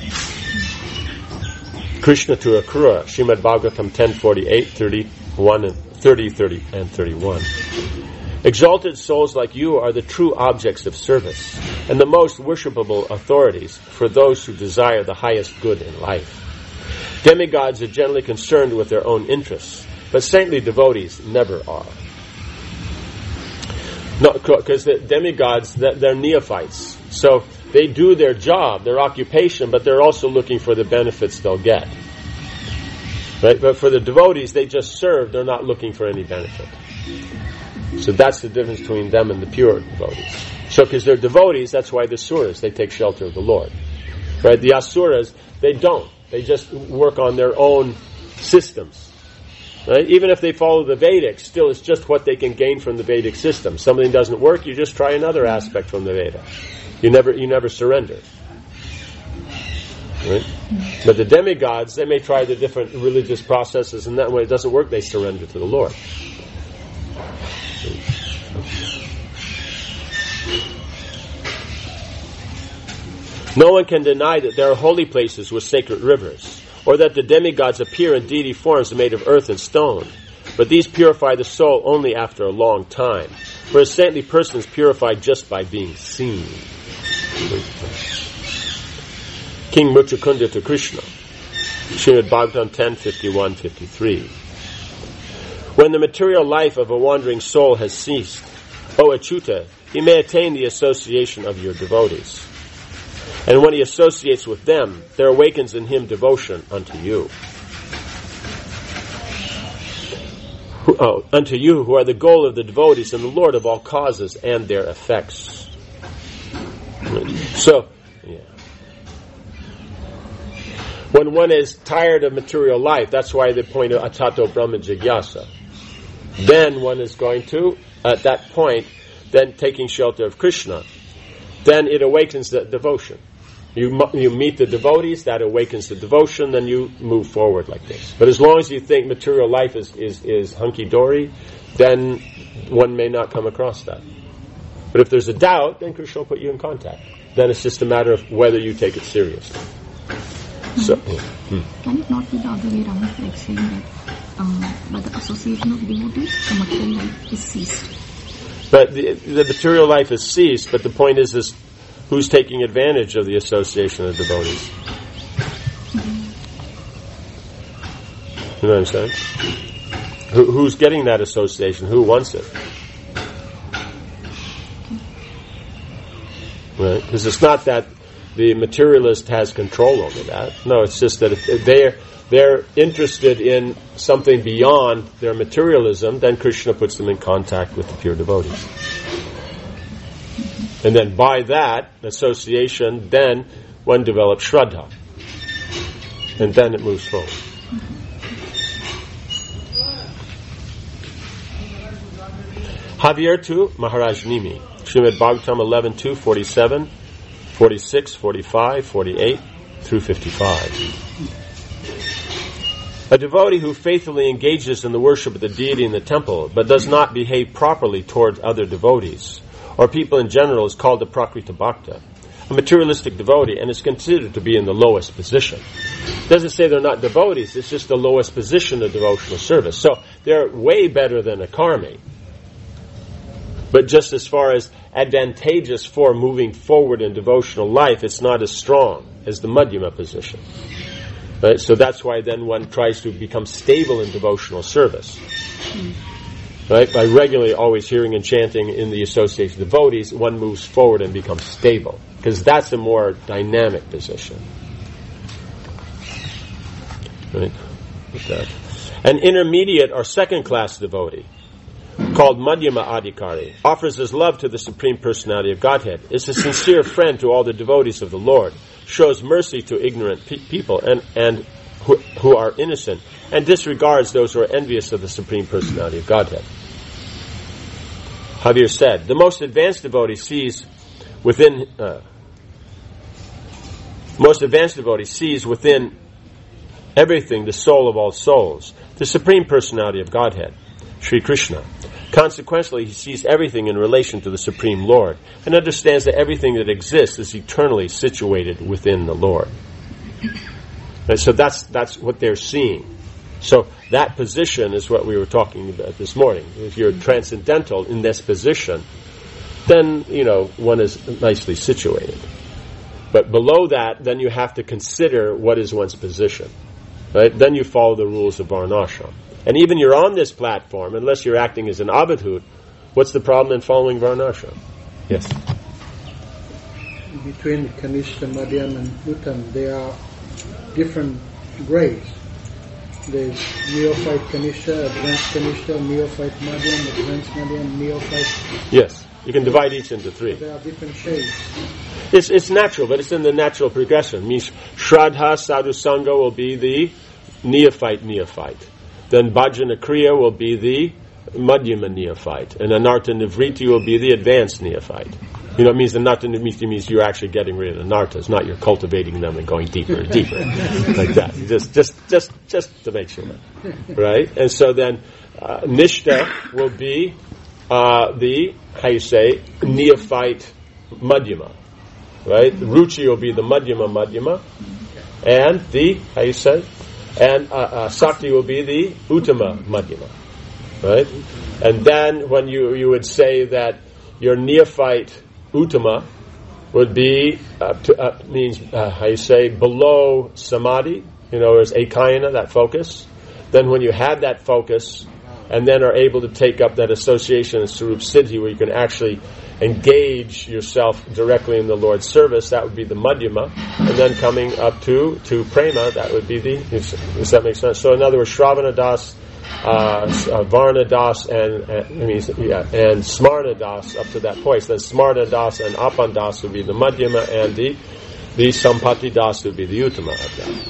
Krishna to Akrura, Srimad Bhagavatam ten forty-eight, thirty-one, and thirty, thirty, and thirty-one. Exalted souls like you are the true objects of service and the most worshipable authorities for those who desire the highest good in life. Demigods are generally concerned with their own interests, but saintly devotees never are. No, because the demigods, they're neophytes. So they do their job, their occupation, but they're also looking for the benefits they'll get. Right? But for the devotees, they just serve, they're not looking for any benefit. So that's the difference between them and the pure devotees. So because they're devotees, that's why the Suras, they take shelter of the Lord. Right? The Asuras, they don't. They just work on their own systems. Right? Even if they follow the Vedic, still it's just what they can gain from the Vedic system. Something doesn't work, you just try another aspect from the Veda. You never you never surrender. Right? But the demigods, they may try the different religious processes, and that when it doesn't work, they surrender to the Lord. No one can deny that there are holy places with sacred rivers, or that the demigods appear in deity forms made of earth and stone. But these purify the soul only after a long time, whereas saintly persons purify just by being seen. King Muchukunda to Krishna, Srimad Bhagavatam ten fifty-one fifty-three. When the material life of a wandering soul has ceased, O Achyuta, he may attain the association of your devotees. And when he associates with them, there awakens in him devotion unto you. Who, oh, unto you, who are the goal of the devotees and the Lord of all causes and their effects. So, yeah. When one is tired of material life, that's why they point to Atato Brahma Jigyasa. Then one is going to, at that point, then taking shelter of Krishna, then it awakens the devotion. You you meet the devotees, that awakens the devotion, then you move forward like this. But as long as you think material life is, is, is hunky-dory, then one may not come across that. But if there's a doubt, then Krishna will put you in contact. Then it's just a matter of whether you take it seriously. So, yeah. hmm. Can it not be the other way around, like saying that um, by the association of devotees, the material life is ceased? But the, the material life is ceased, but the point is, is who's taking advantage of the association of devotees? Mm-hmm. You know what I'm saying? Who, who's getting that association? Who wants it? Right? Because it's not that the materialist has control over that. No, it's just that if they're they're interested in something beyond their materialism, then Krishna puts them in contact with the pure devotees. And then by that association, then one develops Shraddha. And then it moves forward. Javier to Maharaj Nimi. Srimad Bhagavatam eleven two, forty-seven, forty-six, forty-five, forty-eight through fifty-five. A devotee who faithfully engages in the worship of the deity in the temple but does not behave properly toward other devotees or people in general is called a Prakrita Bhakta, a materialistic devotee, and is considered to be in the lowest position. It doesn't say they're not devotees, it's just the lowest position of devotional service. So they're way better than a karmi. But just as far as advantageous for moving forward in devotional life, it's not as strong as the Madhyama position. Right? So that's why then one tries to become stable in devotional service. Right? By regularly always hearing and chanting in the association of devotees, one moves forward and becomes stable. Because that's a more dynamic position. Right? With that. An intermediate or second class devotee, called Madhyama Adhikari, offers his love to the Supreme Personality of Godhead, is a sincere friend to all the devotees of the Lord, shows mercy to ignorant pe- people and, and who, who are innocent, and disregards those who are envious of the Supreme Personality of Godhead. Javier said, the most advanced devotee sees within uh, most advanced devotee sees within everything the soul of all souls, the Supreme Personality of Godhead, Sri Krishna. Consequently, he sees everything in relation to the Supreme Lord and understands that everything that exists is eternally situated within the Lord. And so that's that's what they're seeing. So that position is what we were talking about this morning. If you're transcendental in this position, then, you know, one is nicely situated. But below that, then you have to consider what is one's position. Right? Then you follow the rules of Varnashram. And even you're on this platform, unless you're acting as an abhidhut, what's the problem in following Varnashram? Yes? Between Kanishta, Madhyam, and Uttam, there are different grades. There's neophyte Kanishta, advanced Kanishta, neophyte Madhyam, advanced Madhyam, neophyte... Yes. You can divide each into three. There are different shades. It's, it's natural, but it's in the natural progression. It means Shraddha Sadhu Sangha will be the neophyte neophyte. Then Bhajana Kriya will be the Madhyama neophyte. And Anartha Nivriti will be the advanced neophyte. You know, it means Anartha Nivriti means you're actually getting rid of anarthas, not you're cultivating them and going deeper and deeper. Like that. Just, just, just, just to make sure. Right? And so then, uh, Nishta will be, uh, the, how you say, neophyte Madhyama. Right? Ruchi will be the Madhyama Madhyama. And the, how you say, and uh, uh, Sakti will be the Uttama Madhyama. Right? And then when you, you would say that your neophyte Uttama would be, uh, to, uh, means, uh, how you say, below Samadhi, you know, there's Ekayana, that focus. Then when you have that focus, and then are able to take up that association of Sarup Siddhi, where you can actually engage yourself directly in the Lord's service, that would be the Madhyama. And then coming up to, to Prema, that would be the, does that make sense? So in other words, Shravana Das, uh, uh, Varna Das, and, uh, I mean, yeah, and Smarna Das up to that point. So then Smarna Das and Apan Das would be the Madhyama, and the, the Sampati Das would be the Uttama of that.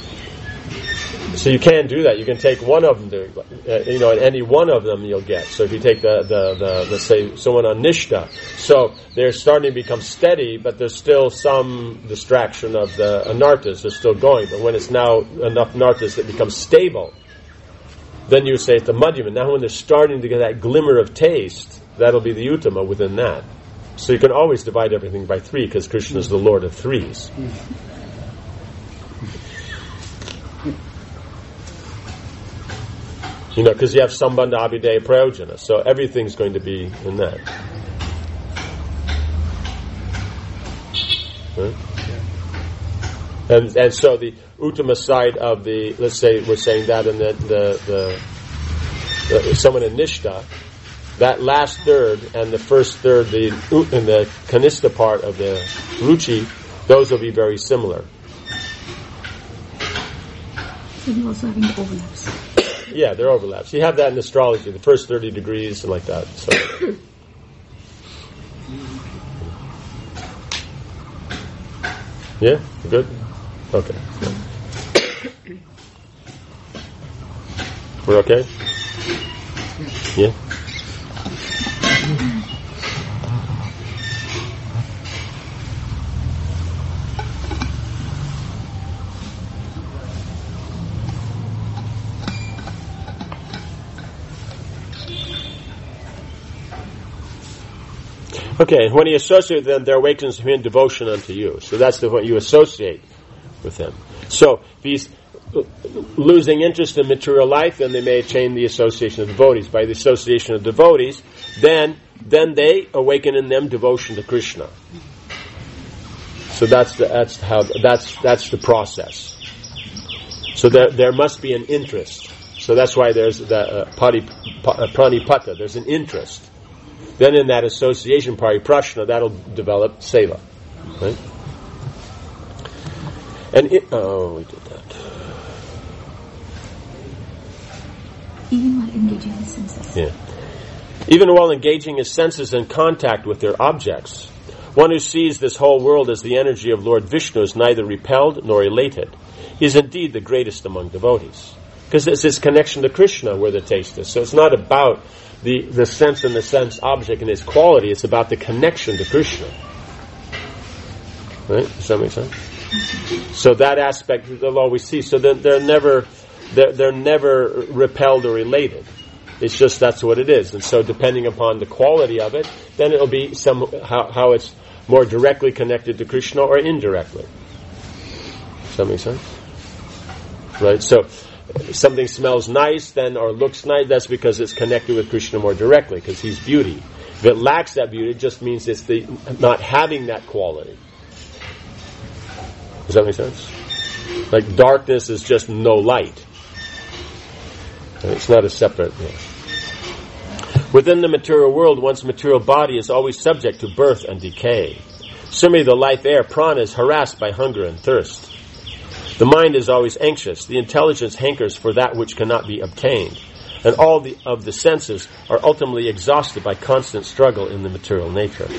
So you can do that. You can take one of them, to, uh, you know, and any one of them you'll get. So if you take the, the, the let's say, someone on Nishta, so they're starting to become steady, but there's still some distraction of the anarthas. They're still going. But when it's now enough anarthas that become stable, then you say it's the Madhyama. Now when they're starting to get that glimmer of taste, that'll be the Uttama within that. So you can always divide everything by three, because Krishna is the Lord of threes. You know, because you have Sambandha Abhideya Prayojana, so everything's going to be in that. Right? And and so the Uttama side of the, let's say we're saying that in the the, the, the someone in Nishta, that last third and the first third, the in the Kanistha part of the Ruchi, those will be very similar. So you also having overlaps. Yeah, they're overlaps. You have that in astrology, the first thirty degrees and like that. So. Yeah, good. Okay. We're okay? Yeah. Okay, when you associate with them, there awakens in devotion unto you. So that's the what you associate with them. So if he's losing interest in material life, then they may attain the association of devotees. By the association of devotees, then then they awaken in them devotion to Krishna. So that's the that's how that's that's the process. So there there must be an interest. So that's why there's the uh, pati, uh, pranipata. There's an interest. Then in that association, pariprashna, that'll develop seva. Right? And it, oh, we did that. Even while engaging his senses. Yeah. Even while engaging his senses in contact with their objects, one who sees this whole world as the energy of Lord Vishnu is neither repelled nor elated, is indeed the greatest among devotees. Because it's his connection to Krishna where the taste is. So it's not about the, the sense and the sense object and its quality, it's about the connection to Krishna. Right? Does that make sense? So that aspect they'll always see. So they're, they're never they're, they're never repelled or elated. It's just that's what it is. And so depending upon the quality of it, then it'll be some how, how it's more directly connected to Krishna or indirectly. Does that make sense? Right? So something smells nice then or looks nice, that's because it's connected with Krishna more directly, because he's beauty. If it lacks that beauty, it just means it's the not having that quality. Does that make sense? Like darkness is just no light. It's not a separate. Yeah. Within the material world, one's material body is always subject to birth and decay. Similarly, the life air, prana, is harassed by hunger and thirst. The mind is always anxious. The intelligence hankers for that which cannot be obtained. And all the, of the senses are ultimately exhausted by constant struggle in the material nature.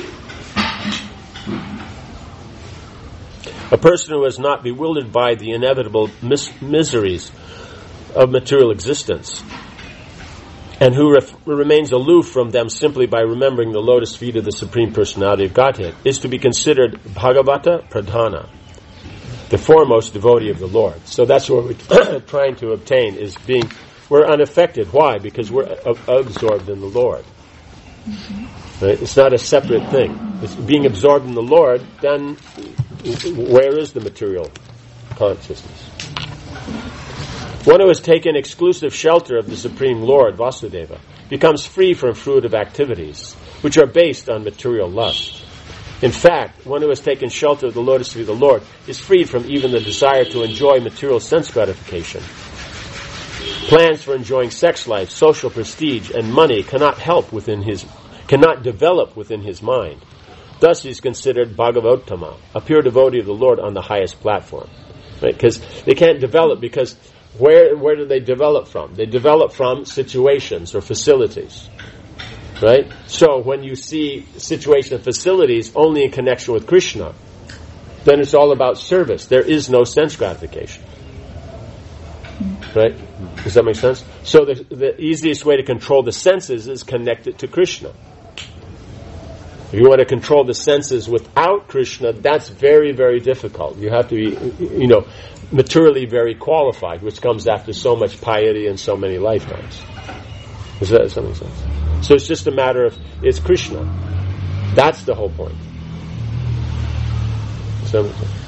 A person who is not bewildered by the inevitable mis- miseries of material existence, and who ref- remains aloof from them simply by remembering the lotus feet of the Supreme Personality of Godhead, is to be considered Bhagavata Pradhana, the foremost devotee of the Lord. So that's what we're trying to obtain, is being, we're unaffected. Why? Because we're a- absorbed in the Lord. Mm-hmm. Right? It's not a separate thing. It's being absorbed in the Lord, then where is the material consciousness? One who has taken exclusive shelter of the Supreme Lord, Vasudeva, becomes free from fruitive activities, which are based on material lust. In fact, one who has taken shelter of the lotus feet of the Lord is freed from even the desire to enjoy material sense gratification. Plans for enjoying sex life, social prestige, and money cannot help within his, cannot develop within his mind. Thus he is considered Bhagavottama, a pure devotee of the Lord on the highest platform. Right? Because they can't develop, because where where do they develop from? They develop from situations or facilities. Right? So when you see situation and facilities only in connection with Krishna, then it's all about service. There is no sense gratification. Right? Does that make sense? So the, the easiest way to control the senses is connected to Krishna. If you want to control the senses without Krishna, that's very, very difficult. You have to be, you know, materially very qualified, which comes after so much piety and so many lifetimes. Does that, does that make sense? So it's just a matter of, it's Krishna. That's the whole point. So, yeah.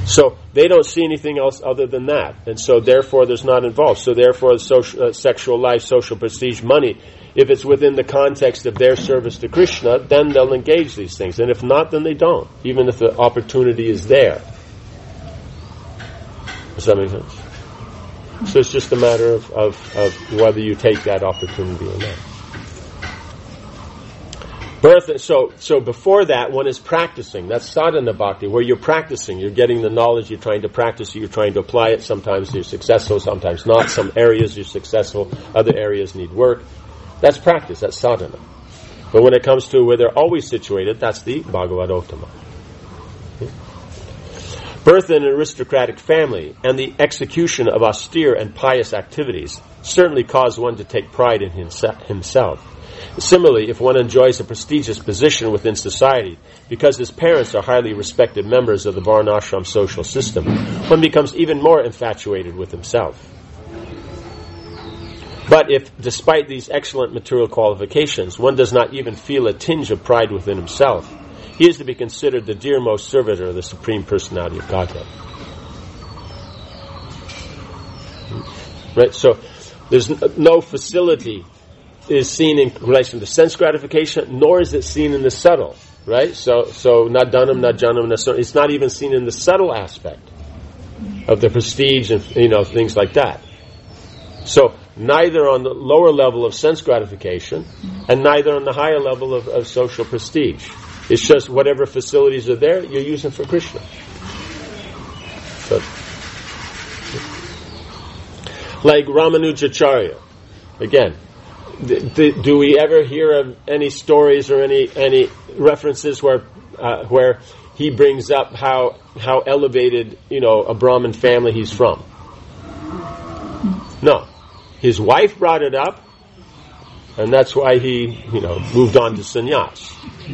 So they don't see anything else other than that. And so therefore there's not involved. So therefore social, uh, sexual life, social prestige, money, if it's within the context of their service to Krishna, then they'll engage these things. And if not, then they don't, even if the opportunity is there. Does that make sense? So it's just a matter of, of, of whether you take that opportunity or not. Birth, so, so before that, one is practicing. That's sadhana bhakti, where you're practicing. You're getting the knowledge, you're trying to practice it, you're trying to apply it. Sometimes you're successful, sometimes not. Some areas you're successful, other areas need work. That's practice, that's sadhana. But when it comes to where they're always situated, that's the Bhagavadottama. Birth in an aristocratic family and the execution of austere and pious activities certainly cause one to take pride in himself. Similarly, if one enjoys a prestigious position within society because his parents are highly respected members of the Varnashram social system, one becomes even more infatuated with himself. But if, despite these excellent material qualifications, one does not even feel a tinge of pride within himself, he is to be considered the dearmost servitor of the Supreme Personality of Godhead. Right? So, there's no facility is seen in relation to sense gratification, nor is it seen in the subtle. Right? So, so nadanam, najanam, nasanam. It's not even seen in the subtle aspect of the prestige and, you know, things like that. So, neither on the lower level of sense gratification and neither on the higher level of, of social prestige. It's just whatever facilities are there, you're using for Krishna. So, like Ramanujacharya, again, th- th- do we ever hear of any stories or any any references where uh, where he brings up how how elevated, you know, a Brahmin family he's from? No. His wife brought it up, and that's why he, you know, moved on to sannyas.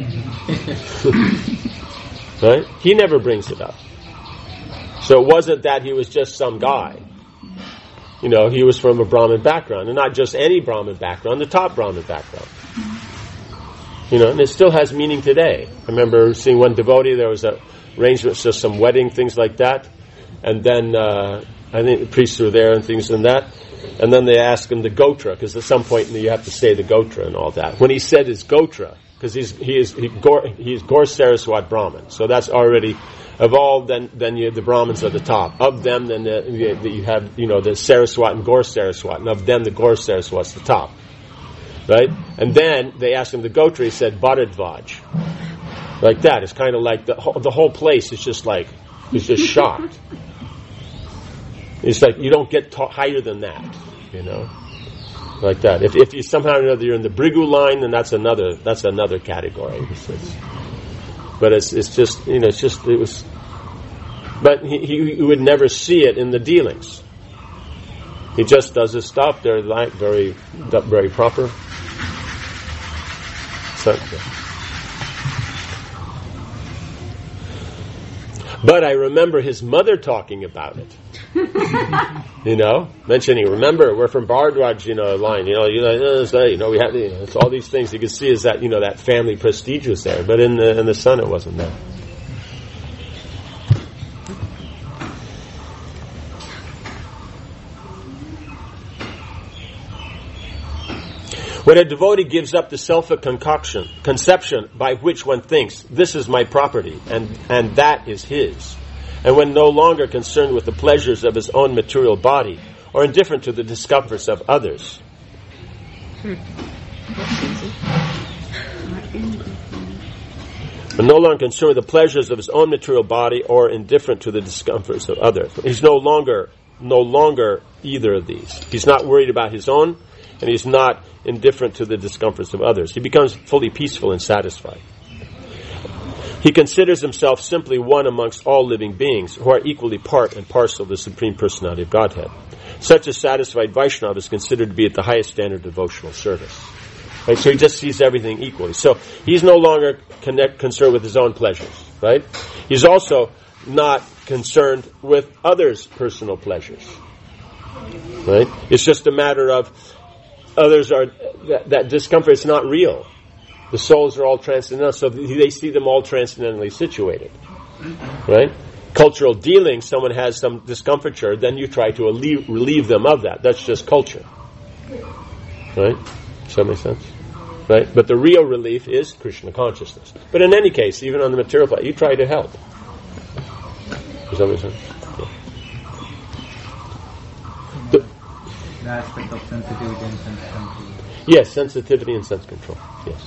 Right? He never brings it up. So it wasn't that he was just some guy. You know, he was from a Brahmin background, and not just any Brahmin background, the top Brahmin background. You know, and it still has meaning today. I remember seeing one devotee, there was a arrangements for some wedding, things like that, and then uh, I think the priests were there and things like that. And then they asked him the Gotra, because at some point you have to say the Gotra and all that. When he said his Gotra, because he's he is he, Gaur, he's Gaur Saraswat Brahmin, so that's already of all. Then then you, the Brahmins are the top of them. Then the, the, you have you know the Saraswat and Gaur Saraswat, and of them the Gaur Saraswat's the top, right? And then they asked him the Gotra. He said Bharadvaj, like that. It's kind of like the whole, the whole place is just like is just shocked. It's like you don't get ta- higher than that, you know, like that. If if you somehow or another you're in the Brigu line, then that's another that's another category. It's, it's, but it's it's just you know it's just it was. But he, he he would never see it in the dealings. He just does his stuff. They're like very very proper. So, but I remember his mother talking about it. You know, mentioning, remember, we're from Bharadwaj, you know, line, you know, you know, you know, we have, you know, it's all these things you can see is that, you know, that family prestige was there, but in the, in the son it wasn't there. When a devotee gives up the self-concoction, conception by which one thinks, this is my property, and, and that is his, and when no longer concerned with the pleasures of his own material body, or indifferent to the discomforts of others. Hmm. But no longer concerned with the pleasures of his own material body, or indifferent to the discomforts of others. He's no longer, no longer either of these. He's not worried about his own, and he's not indifferent to the discomforts of others. He becomes fully peaceful and satisfied. He considers himself simply one amongst all living beings who are equally part and parcel of the Supreme Personality of Godhead. Such a satisfied Vaishnava is considered to be at the highest standard of devotional service. Right? So he just sees everything equally. So he's no longer connect, concerned with his own pleasures. Right? He's also not concerned with others' personal pleasures. Right? It's just a matter of others are that, that discomfort is not real. The souls are all transcendental, so they see them all transcendentally situated, right? cultural dealing, someone has some discomfiture, then you try to relieve, relieve them of that. That's just culture. Right? Does that make sense? Right? But the real relief is Krishna consciousness. But in any case, even on the material plane, you try to help. Does that make sense? Yeah. The, the aspect of sensitivity and sense control. Yes, sensitivity and sense control. Yes.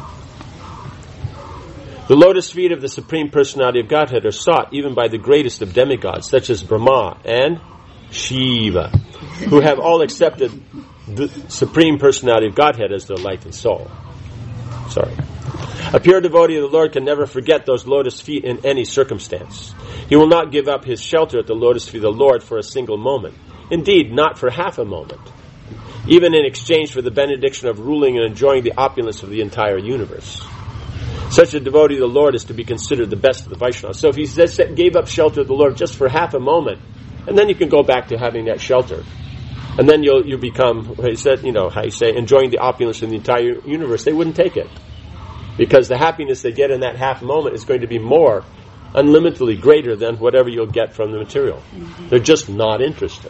The lotus feet of the Supreme Personality of Godhead are sought even by the greatest of demigods, such as Brahma and Shiva, who have all accepted the Supreme Personality of Godhead as their life and soul. Sorry. A pure devotee of the Lord can never forget those lotus feet in any circumstance. He will not give up his shelter at the lotus feet of the Lord for a single moment. Indeed, not for half a moment. Even in exchange for the benediction of ruling and enjoying the opulence of the entire universe. Such a devotee of the Lord is to be considered the best of the Vaishnavas. So if he says, gave up shelter to the Lord just for half a moment, and then you can go back to having that shelter. And then you'll you become, he said, you know, how you say, enjoying the opulence in the entire universe. They wouldn't take it. Because the happiness they get in that half moment is going to be more, unlimitedly greater than whatever you'll get from the material. They're just not interested.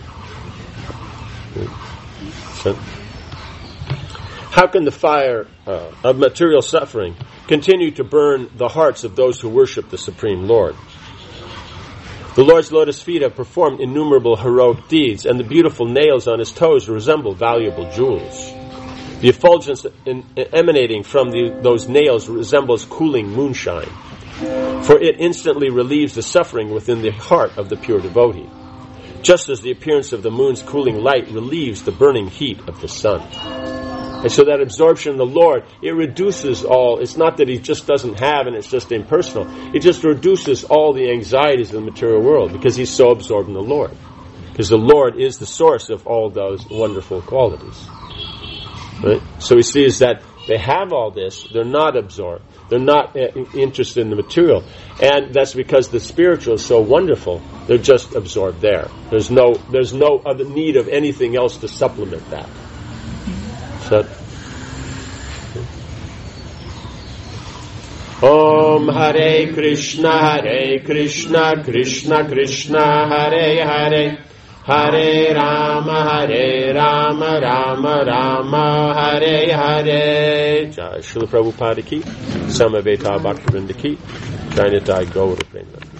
So, how can the fire uh, of material suffering continue to burn the hearts of those who worship the Supreme Lord? The Lord's lotus feet have performed innumerable heroic deeds, and the beautiful nails on his toes resemble valuable jewels. The effulgence in, in, emanating from the, those nails resembles cooling moonshine, for it instantly relieves the suffering within the heart of the pure devotee, just as the appearance of the moon's cooling light relieves the burning heat of the sun. And so that absorption in the Lord, it reduces all, it's not that he just doesn't have and it's just impersonal, it just reduces all the anxieties of the material world because he's so absorbed in the Lord. Because the Lord is the source of all those wonderful qualities. Right? So he sees that they have all this, they're not absorbed, they're not uh, interested in the material. And that's because the spiritual is so wonderful, they're just absorbed there. There's no, there's no other need of anything else to supplement that. So, Om Hare Krishna, Hare Krishna, Krishna Krishna, Hare Hare, Hare Rama, Hare Rama, Rama Rama, Hare Hare. Jai Srila Prabhupada ki, Samaveta Bhaktivinoda ki, Jai Nitai Gaura Prema.